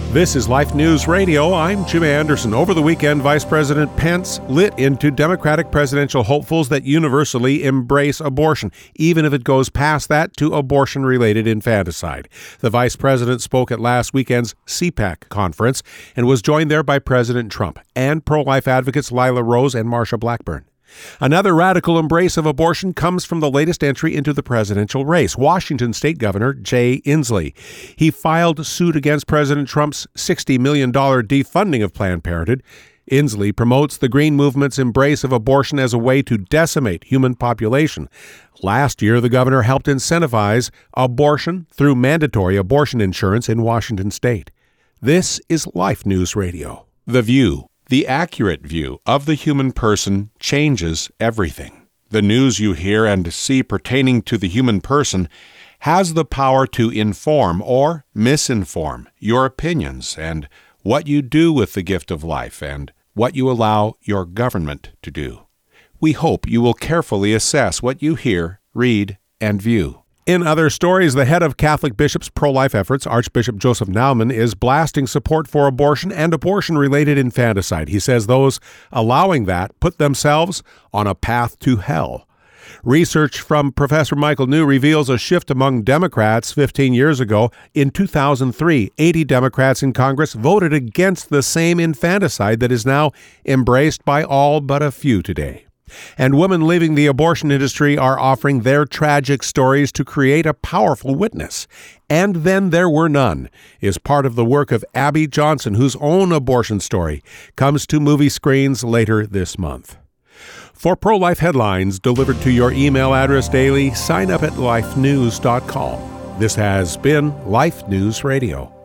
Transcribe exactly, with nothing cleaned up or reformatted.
This is Life News Radio. I'm Jim Anderson. Over the weekend, Vice President Pence lit into Democratic presidential hopefuls that universally embrace abortion, even if it goes past that to abortion-related infanticide. The Vice President spoke at last weekend's C PAC conference and was joined there by President Trump and pro-life advocates Lila Rose and Marsha Blackburn. Another radical embrace of abortion comes from the latest entry into the presidential race, Washington State Governor Jay Inslee. He filed suit against President Trump's sixty million dollars defunding of Planned Parenthood. Inslee promotes the Green Movement's embrace of abortion as a way to decimate human population. Last year, the governor helped incentivize abortion through mandatory abortion insurance in Washington State. This is Life News Radio. The View. The accurate view of the human person changes everything. The news you hear and see pertaining to the human person has the power to inform or misinform your opinions and what you do with the gift of life and what you allow your government to do. We hope you will carefully assess what you hear, read, and view. In other stories, the head of Catholic Bishops' pro-life efforts, Archbishop Joseph Naumann, is blasting support for abortion and abortion-related infanticide. He says those allowing that put themselves on a path to hell. Research from Professor Michael New reveals a shift among Democrats fifteen years ago. In two thousand three, eighty Democrats in Congress voted against the same infanticide that is now embraced by all but a few today. And women leaving the abortion industry are offering their tragic stories to create a powerful witness. And Then There Were None is part of the work of Abby Johnson, whose own abortion story comes to movie screens later this month. For pro-life headlines delivered to your email address daily, sign up at life news dot com. This has been Life News Radio.